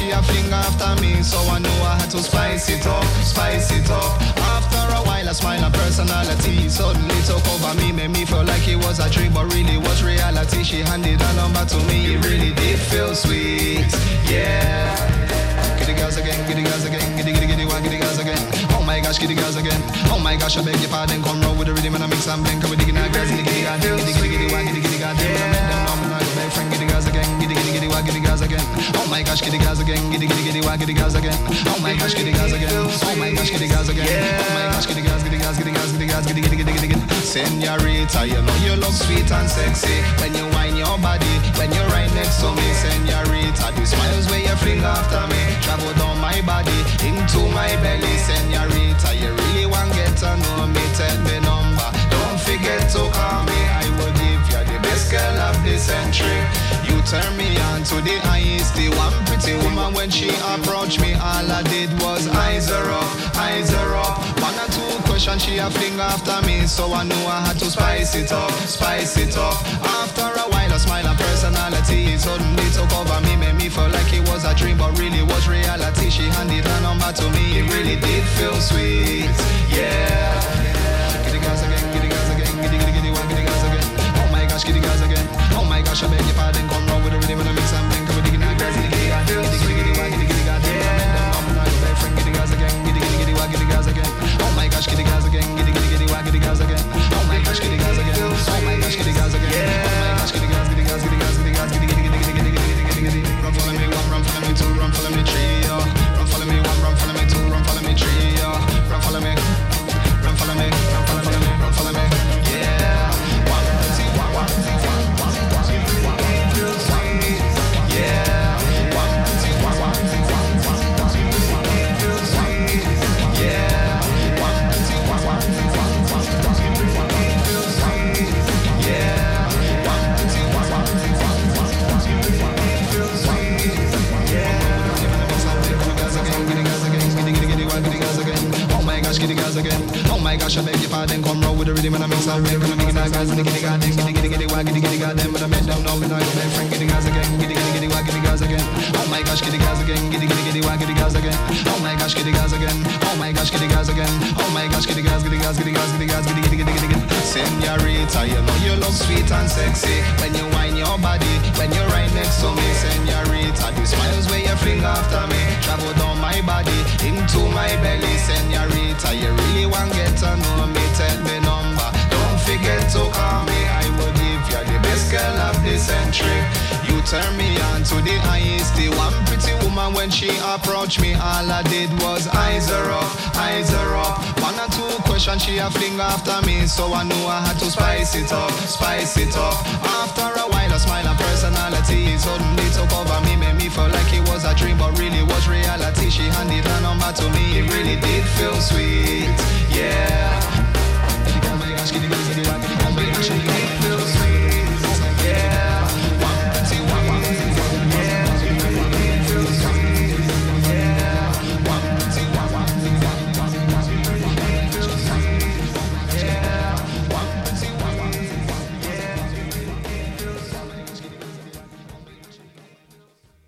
she a fling after me, so I knew I had to spice it up, spice it up. After a while, I smile and personality suddenly took over me, made me feel like it was a dream, but really was reality. She handed a number to me, it really did feel sweet, yeah. Get the girls again, get the girls again, get the one, get the girls again. Oh my gosh, get the girls again. Oh my gosh, I beg your pardon, come roll with the rhythm and I mix and blend. Come with the girls, get the goddamn, get the one, get the goddamn. When I met them, I'm not your friend, get the girls again, get the one, get the girls again. Oh my gosh, get the girls again, get the one, get the girls again. Oh my gosh, get the girls again. Oh my gosh, get the girls again. Oh my gosh, get the girls, get the girls, get the girls, get the girls, get the Senorita, you know you look sweet and sexy when you whine your body, when you're right next to me. Senorita, the smiles where you fling after me travel down my body into my belly. Senorita, you really want get to know me, tell me number, don't forget to call me. I will give you the best girl of the century. You turn me on to the highest, the one pretty woman. When she approached me, all I did was eyes her up, eyes her up. One or two questions she a fling after me, so I knew I had to spice it up, spice it up. After a while, a smile and personality suddenly took over me, made me feel like it was a dream, but really was reality. She handed her number to me, it really did feel sweet, yeah. Get the girls again, get the girls again, get the one, get the girls again. Oh my gosh, get the girls again. Oh my gosh, I beg your pardon, come roll with the rhythm and I mix and blend. Come with the girls, get the goddamn, get the one, get the goddamn. I'm not your best friend, get the girls again, get the one, get the girls again. Oh my gosh, get the girls again, get the one, get the girls again. Oh my gosh, get the girls again. Oh my gosh, get the girls again. Oh my gosh, get the girls, get the girls, get the girls, get the girls, get the run follow me one, run follow me two, run follow me three, yo. Run follow me one, run follow me two, run follow me three, yo. Run follow me, run follow me, run follow me, run follow me, yeah. One, two, one, two, yeah. One, two, one, two, yeah. One, two, one, two, yeah. One, two, oh my gosh, get the girls again. Oh my gosh, I beg your pardon, come roll with the rhythm and I mix and blend. Come and get the girls, get the goddamn, get the goddamn. But I met them, no, but now you're my friend, get the girls again, get the girls again. Oh my gosh, get the girls again, get the girls again. Oh my gosh, get the girls again. Oh my gosh, get the girls again. Oh my gosh, get the girls, get the girls, get the girls, get the girls, get the Senorita, you know you look sweet and sexy when you whine your body, when you're right next to me. Senorita, the smiles where you fling after me travel down my body into my belly. Senorita, you really want get to know me, tell me number, don't forget to call me. I will give you the best girl of the century. You turn me on to the highest, the one pretty woman. When she approached me, all I did was eyes her up, eyes her up. One or two questions she a fling after me, so I knew I had to spice it up, spice it up. After a while, a smile and personality suddenly took over me, made me feel like it was a dream, but really was reality. She handed her number to me, it really did feel sweet,